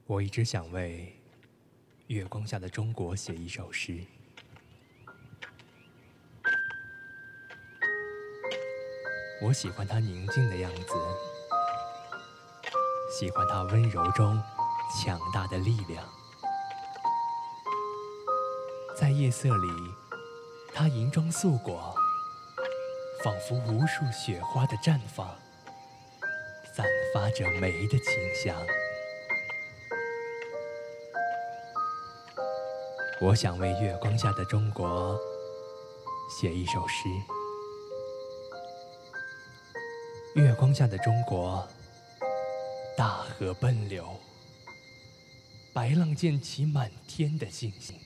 我一直想为月光下的中国写一首诗。我喜欢它宁静的样子，喜欢它温柔中强大的力量。在夜色里，它银装素裹，仿佛无数雪花的绽放，散发着美的清香。我想为月光下的中国写一首诗。月光下的中国，大河奔流，白浪溅起满天的星星。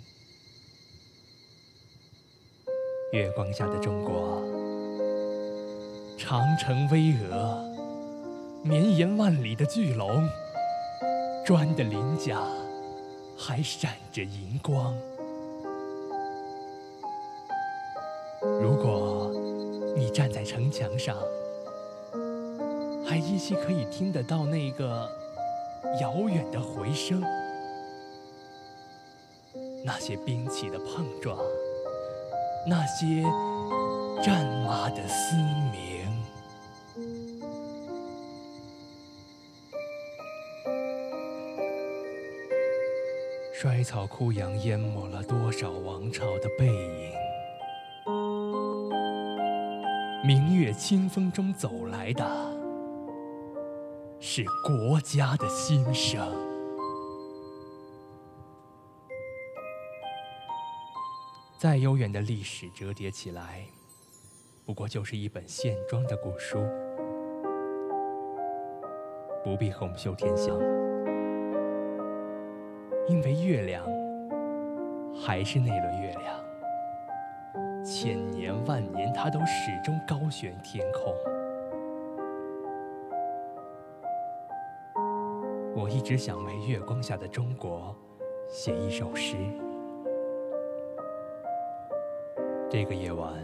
月光下的中国，长城巍峨，绵延万里的巨龙，砖的鳞甲还闪着银光。如果你站在城墙上，还依稀可以听得到那个遥远的回声，那些兵器的碰撞，那些战马的嘶鸣。衰草枯杨淹没了多少王朝的背影，明月清风中走来的是国家的心声。再悠远的历史折叠起来，不过就是一本线装的古书，不必红袖添香，因为月亮还是那轮月亮，千年万年它都始终高悬天空。我一直想为月光下的中国写一首诗。这个夜晚，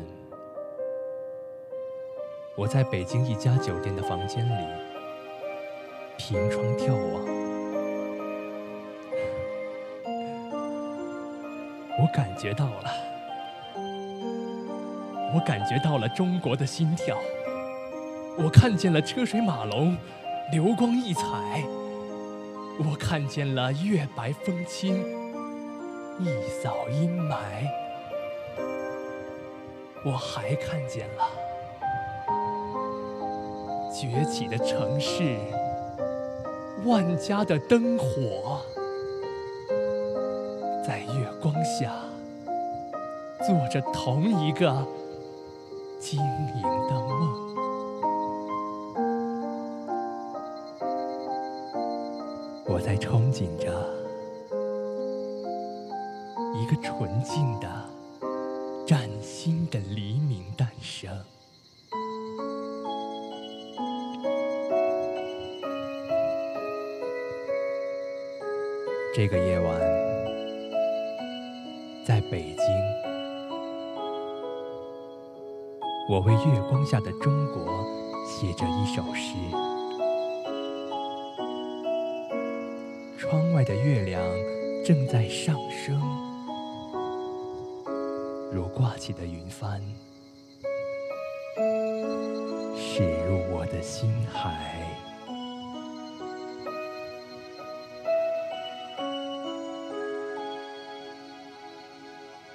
我在北京一家酒店的房间里凭窗眺望，我感觉到了中国的心跳。我看见了车水马龙，流光溢彩。我看见了月白风清，一扫阴霾。我还看见了崛起的城市，万家的灯火，在月光下做着同一个晶莹的梦。我在憧憬着一个纯净的崭新的黎明诞生。这个夜晚，在北京，我为月光下的中国写着一首诗。窗外的月亮正在上升，如挂起的云帆，驶入我的心海。